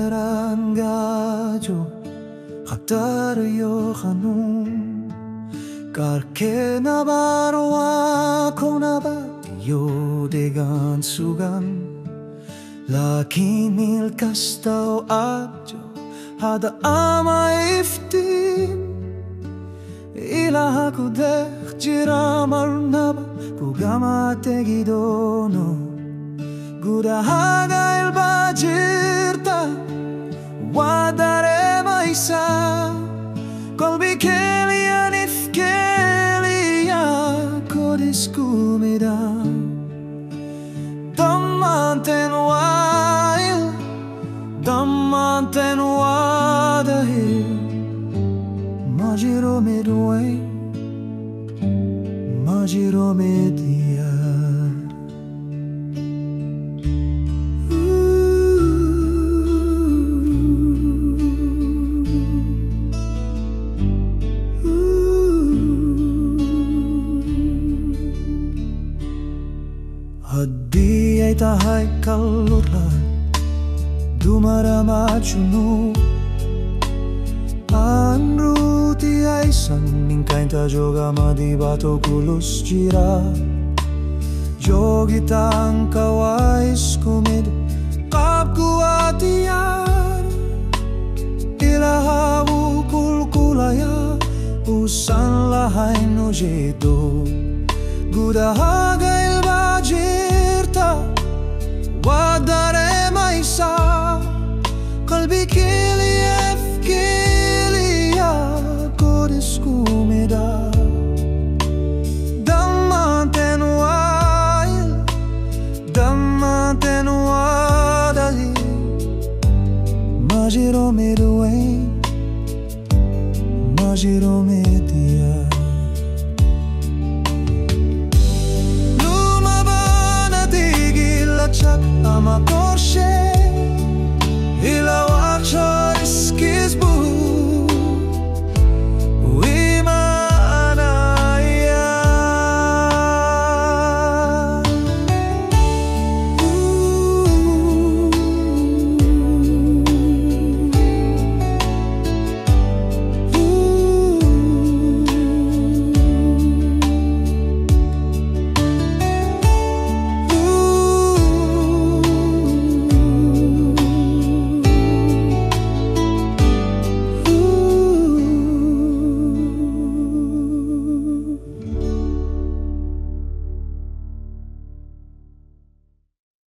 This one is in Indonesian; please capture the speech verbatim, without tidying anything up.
rangaggio Hatario hanun Karke nabaro ako nabatio de gansugan Lakin milkastao abjo Hada ama iftin Ilaha kudek jiramar naba Kugama tegidono Gudahaga ilbajirta Wadare maisa Kolbi kelia nifkelia Kodis kumida Damanten wail Damanten wadahil Majiro midway Majiro media Hadi ay tahay kaluran Dumarama chunu Anruti ay sanning kainta joga madibato kulus jira Jogitang kawais kumid Kapku atiar Ilahawu kulkulaya Usan lahay no jedo Gudahaga ilbajirta Wadare maisa Kalbi kiliyef kiliya Kodis kumida Damanten wail Damanten wadali Majiro midway Majiro midi